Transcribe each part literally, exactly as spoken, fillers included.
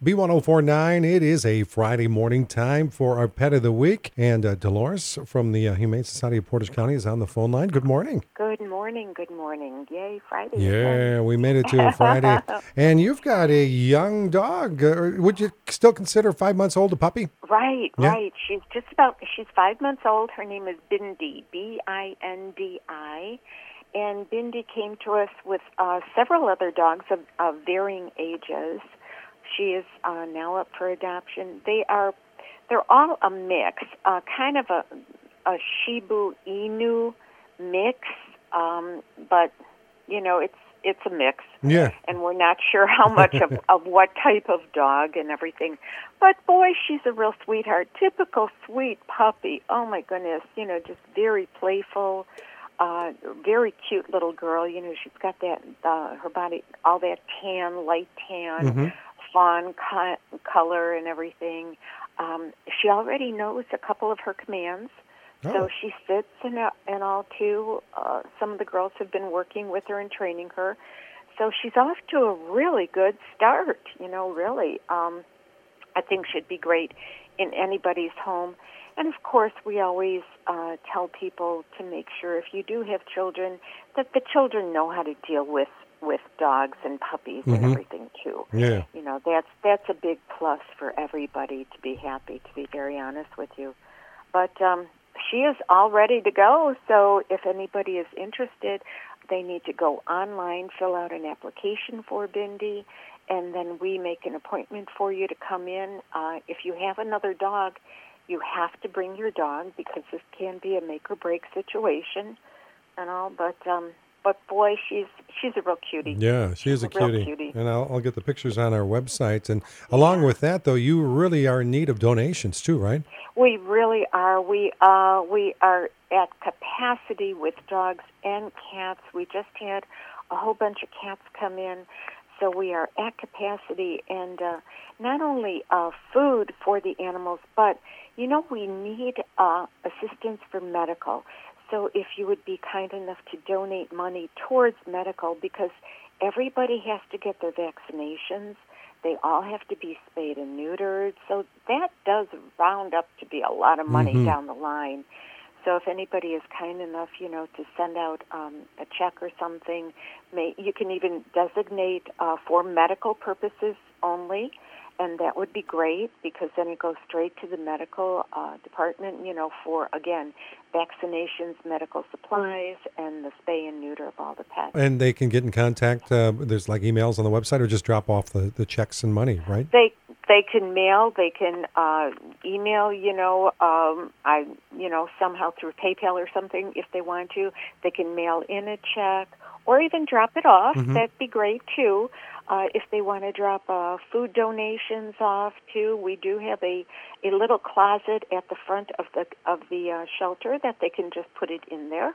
B one oh four point nine. It is a Friday morning time for our Pet of the Week. And uh, Dolores from the uh, Humane Society of Portage County is on the phone line. Good morning. Good morning, good morning. Yay, Friday. Yeah, we made it to a Friday. And you've got a young dog. Uh, would you still consider five months old a puppy? Right, Yeah. right. She's just about, she's five months old. Her name is Bindi, B I N D I. And Bindi came to us with uh, several other dogs of, of varying ages. She is uh, now up for adoption. They are, they're all a mix, uh, kind of a, a Shiba Inu mix, um, but, you know, it's it's a mix. Yeah. And we're not sure how much of, of what type of dog and everything. But, boy, she's a real sweetheart. Typical sweet puppy. Oh, my goodness. You know, just very playful, uh, very cute little girl. You know, she's got that, uh, her body, all that tan, light tan, Mm-hmm. fawn co- color and everything. Um, she already knows a couple of her commands. Oh. So she sits and, uh, and all, too. Uh, some of the girls have been working with her and training her. So she's off to a really good start, you know, really. Um, I think should be great in anybody's home. And, of course, we always uh, tell people to make sure if you do have children that the children know how to deal with, with dogs and puppies Mm-hmm. and everything, too. Yeah. You know, that's, that's a big plus for everybody to be happy, to be very honest with you. But um, she is all ready to go, so if anybody is interested, they need to go online, fill out an application for Bindi, and then we make an appointment for you to come in. Uh, if you have another dog, you have to bring your dog because this can be a make-or-break situation and all, but... Um, But, boy, she's she's a real cutie. Yeah, she is a, a real cutie. cutie. And I'll, I'll get the pictures on our website. And along with that, though, you really are in need of donations, too, right? We really are. We uh, we are at capacity with dogs and cats. We just had a whole bunch of cats come in, so we are at capacity. And uh, not only uh, food for the animals, but, you know, we need uh, assistance for medical. So if you would be kind enough to donate money towards medical, because everybody has to get their vaccinations. They all have to be spayed and neutered. So that does round up to be a lot of money Mm-hmm. down the line. So if anybody is kind enough, you know, to send out um, a check or something, may, you can even designate uh, for medical purposes only. And that would be great because then it goes straight to the medical uh, department, you know, for, again, vaccinations, medical supplies, and the spay and neuter of all the pets. And they can get in contact. Uh, there's like emails on the website or just drop off the, the checks and money, right? They they can mail, they can uh, email, you know, um, I, you know, somehow through PayPal or something if they want to. They can mail in a check or even drop it off. Mm-hmm. That'd be great, too. Uh, if they want to drop uh, food donations off too, we do have a, a little closet at the front of the of the uh, shelter that they can just put it in there,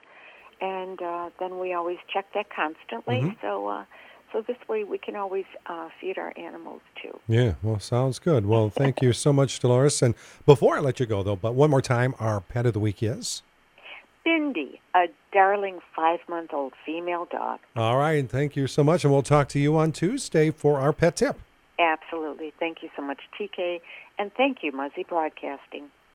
and uh, then we always check that constantly. Mm-hmm. So uh, so this way we can always uh, feed our animals too. Yeah, well, sounds good. Well, thank you so much, Dolores. And before I let you go, though, but one more time, our pet of the week is? Bindi, a darling five-month-old female dog. All right, thank you so much, and we'll talk to you on Tuesday for our pet tip. Absolutely. Thank you so much, T K, and thank you, Muzzy Broadcasting.